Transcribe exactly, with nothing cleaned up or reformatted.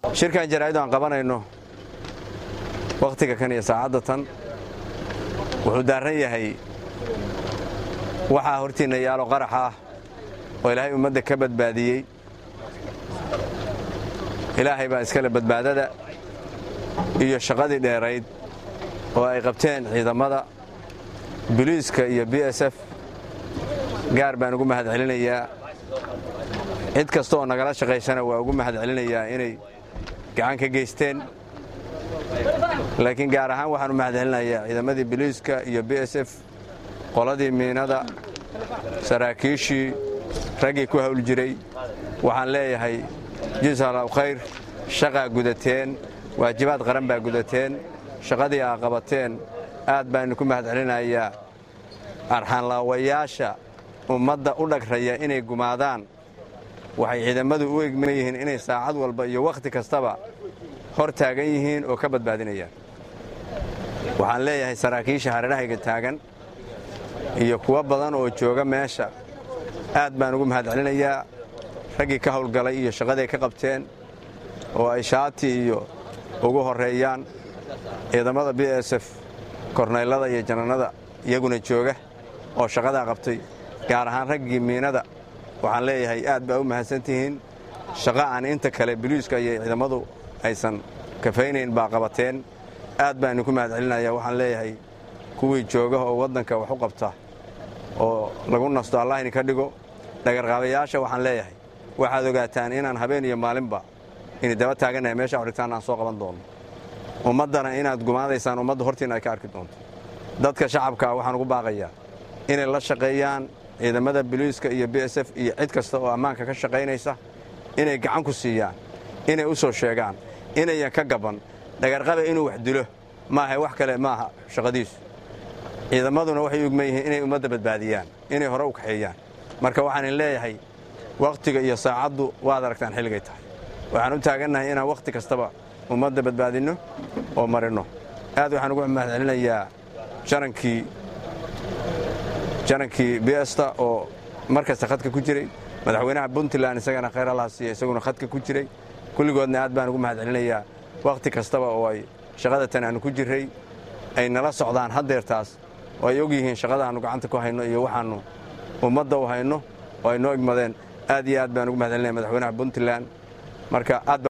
shirkan jaraa'id aan qabanayno waqtiga kan iyo saacadda tan wuxuu daaran yahay waxaa hortiinna yaalo qarax ah oo ilaahay ummadda ka badbaadiyey. ilaahay baa iskale badbaadada iyo shaqadii dheerayd oo ay qabteen ciidamada booliiska iyo B S F. gaar baan ugu mahad celinayaa cid kasta oo nagala shaqaysana waa ugu mahad celinayaa inay gacan ka geysteen. laakiin gaar ahaan waxaan u mahad celinayaa ciidamadii booliiska iyo B S F, qoladii miinada, saraakiishii, raggii ku hawl jiray. waxaan leeyahay jazaakallahu khayr, shaqaa gudateen, waajibaad qaran baa gudateen, shaqadii aa qabateen aad baan ku mahad celinayaa. arxaanlaawayaasha ummadda u dhagraya inay gumaadaan waxay ciidamadu u egman yihiin inay saacad walba iyo wakhti kastaba hor taagan yihiin oo ka badbaadinayaan. waxaan leeyahay saraakiisha hareerahayga taagan iyo kuwa badan oo jooga meesha aad baan ugu mahad celinayaa. raggii ka hawlgalay iyo shaqaday ka qabteen oo ay shaati iyo ugu horreeyaan ciidamada B S F, korneylada iyo jananada iyaguna jooga oo shaqadaa qabtay. gaar ahaan raggii miinada waxaan leeyahay aad baa u mahadsantihiin. shaqo aan inta kale booliiska iyo ciidamadu aysan kafaynayn baa qabateen. aad baan idinku mahad celinayaa. waxaan leeyahay kuwii jooga oo waddanka wax u qabta oo lagu nasto allah idinka dhigo. dhagarqaabayaasha waxaan leeyahay waxaad ogaataan inaan habeen iyo maalinba inay daba taagannahay meesha xorigtaan aan soo qaban doono. ummaddana inaad gumaadaysaan ummadda hortiina ay ka arki doonto. dadka shacabka waxaan ugu baaqayaa inay la shaqeeyaan ciidamada booliiska iyo B S F iyo cid kasta oo ammaanka ka shaqaynaysa, inay gacan ku siiyaan, inay u soo sheegaan, inayan ka gaban. dhagarqaba inuu wax dilo maaha, wax kale maaha shaqadiisu. ciidamaduna waxay ugman yihiin inay ummadda badbaadiyaan, inay hore u kaxeeyaan. marka waxaan in leeyahay wakhtiga iyo saacaddu waad aragtaan xilligay tahay. waxaan u taagannahay inaan wakhti kastaba ummadda badbaadinno oo marinno. aad waxaan ugu mahad celinayaa jarankii jarankii biyasta oo markasta khadka ku jiray, madaxweynaha Puntland isagana khayr Allah siiyo, isaguna khadka ku jiray. kulligoodna aad baan ugu mahad celinayaa wakhti kastaba oo ay shaqada tan aan ku jiray ay nala socdaan haddeertaas oo ay og yihiin shaqada aanu gacanta ku hayno iyo waxaanu ummadda u hayno oo ay noo igmadeen. aad iyo aad baan ugu mahad celinayaa madaxweynaha Puntland. marka aad